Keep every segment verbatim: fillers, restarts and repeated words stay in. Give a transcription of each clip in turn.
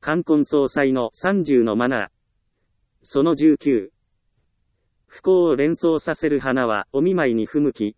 冠婚葬祭のさんじゅうのマナー。そのじゅうきゅう。不幸を連想させる花はお見舞いに不向き。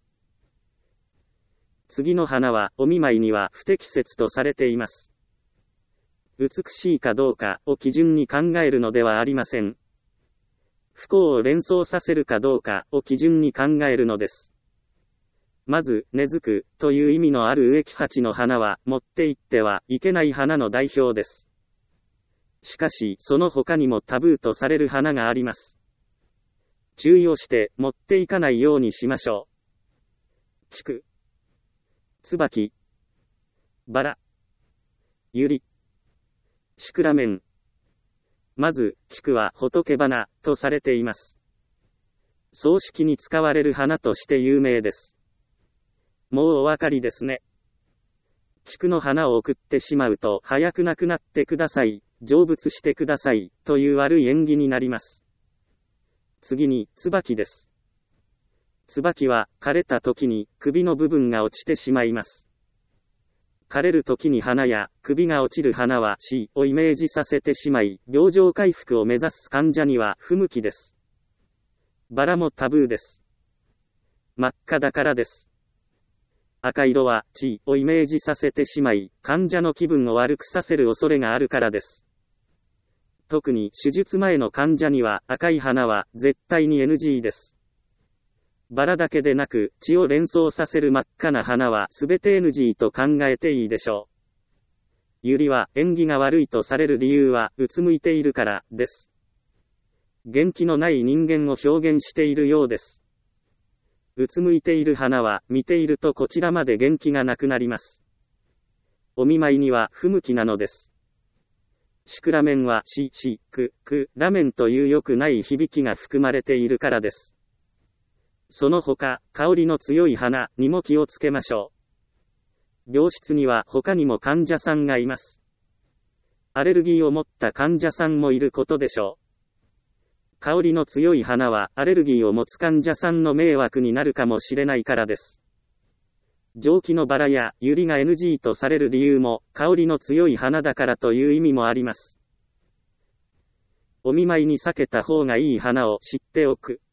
次の花はお見舞いには不適切とされています。美しいかどうかを基準に考えるのではありません。不幸を連想させるかどうかを基準に考えるのです。まず、根付くという意味のある植木鉢の花は持って行ってはいけない花の代表です。しかし、その他にもタブーとされる花があります。注意をして持っていかないようにしましょう。菊、椿、バラ、ユリ、シクラメン。まず、菊は仏花とされています。葬式に使われる花として有名です。もうお分かりですね。菊の花を送ってしまうと、早く亡くなってください、成仏してください、という悪い縁起になります。次に、椿です。椿は、枯れた時に首の部分が落ちてしまいます。枯れる時に花や首が落ちる花は死をイメージさせてしまい、病状回復を目指す患者には不向きです。バラもタブーです。真っ赤だからです。赤色は血をイメージさせてしまい、患者の気分を悪くさせる恐れがあるからです。特に手術前の患者には赤い花は絶対に エヌジー です。バラだけでなく血を連想させる真っ赤な花はすべて エヌジー と考えていいでしょう。ユリは縁起が悪いとされる理由はうつむいているからです。元気のない人間を表現しているようです。うつむいている花は見ているとこちらまで元気がなくなります。お見舞いには不向きなのです。シクラメンはし、し、く、く、ラメンという良くない響きが含まれているからです。その他、香りの強い花にも気をつけましょう。病室には他にも患者さんがいます。アレルギーを持った患者さんもいることでしょう。香りの強い花はアレルギーを持つ患者さんの迷惑になるかもしれないからです。蒸気のバラやユリが エヌジー とされる理由も香りの強い花だからという意味もあります。お見舞いに避けた方がいい花を知っておく。